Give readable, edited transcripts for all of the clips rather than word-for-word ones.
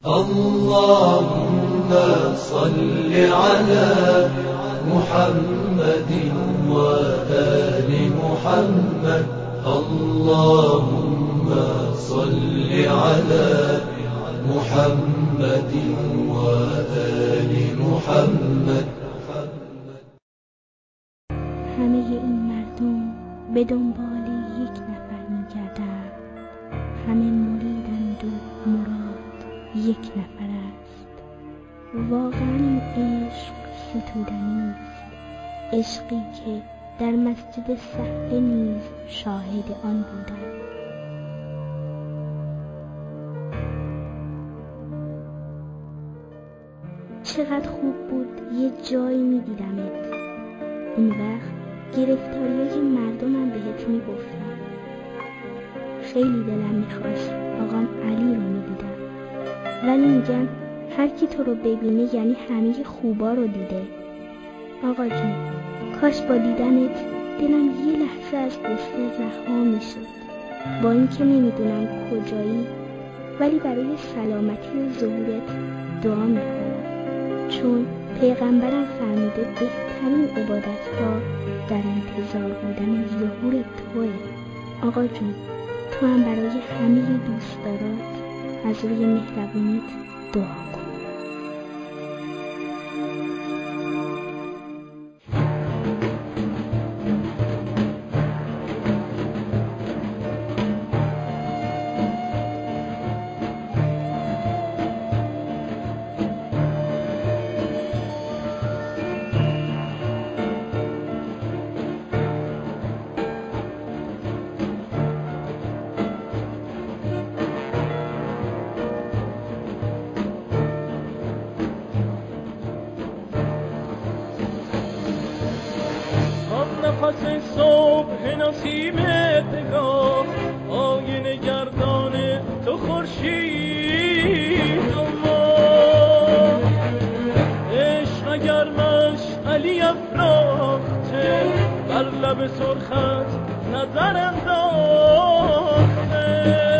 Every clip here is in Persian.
اللهم صل على محمد وآل محمد. اللهم صل على محمد وآل محمد. همه این مردم به دنبال یک نفر می‌گردند. همه مریدند و مراد یک نفر است. واقعا این عشق ستودنی است، عشقی که در مسجد صحفه نیز شاهد آن بودم. چقدر خوب بود یه جایی می‌دیدمت. اون وقت گرفتاریای مردمم بهت میگفتم. خیلی دلم میخواست آقام علی رو میدیدم، ولی میگم هر کی تو رو ببینه یعنی همه خوبا رو دیده. آقا جون، کاش با دیدنت دلم یه لحظه از قصه رها میشد. با اینکه نمیدونم کجایی، ولی برای سلامتی و ظهورت دعا میکنم، چون پیغمبرم فرموده بهترین عبادت‌ها در انتظار بودن ظهور توئه. آقا جون، تو هم برای همه دوستدارات از روی مهربونیت دعا کن. نفس صبح نسیم نگاه آینه گردان تو خورشید اما عشق اگر مشعلی افراخته بر لب سرخت نظر انداخته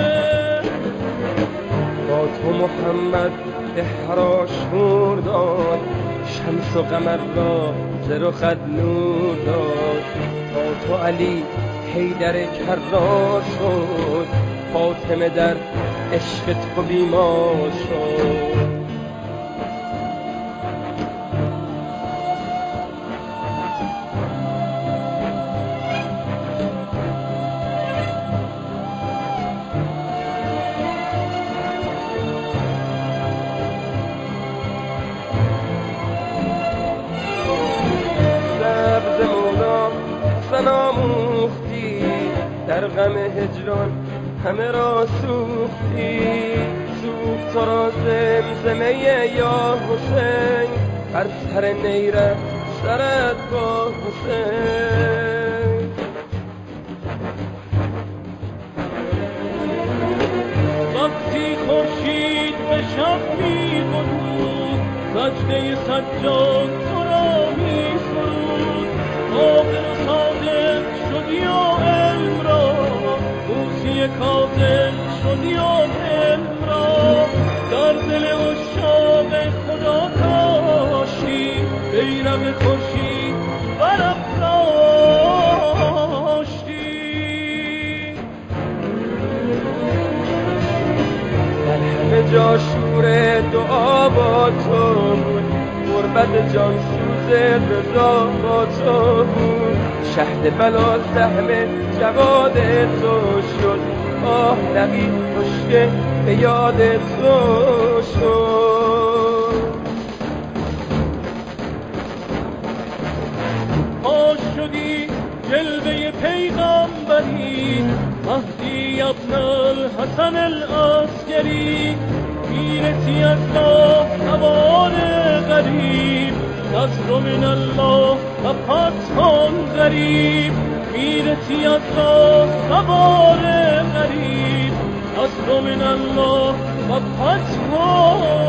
با تو محمد به هراشور داد شمس و قمر را ز رخت نور داد. با تو علی حیدر کرار شد، فاطمه در عشق تو بیمار شد. آموختی در غم هجران همه را سوختی، سوخت تو را زمزمه یا حسین بر سر نیره سرت با حسین. وقتی خورشید به شب می غروب سجده سجاد تو را می سرود، عاقل و صادق شدی و علم را موسی کاظم شدی و علم را در دل عشاق خدا کاشتی بیرق خورشید برافراشتی. در همه جا شور دعا با تو بود، غربت جان سوز رضا با تو بود. شهد بلا سهم جواد تو شد، آه نبی کشته به یاد تو شد. پاش شدی جلوه پیغامبری مهدی ابن الحسن العسکری، میرسی از راه سوار غریب نصر من الله و فتح قریب. میرسی از راه سوار غریب نصر من الله و فتح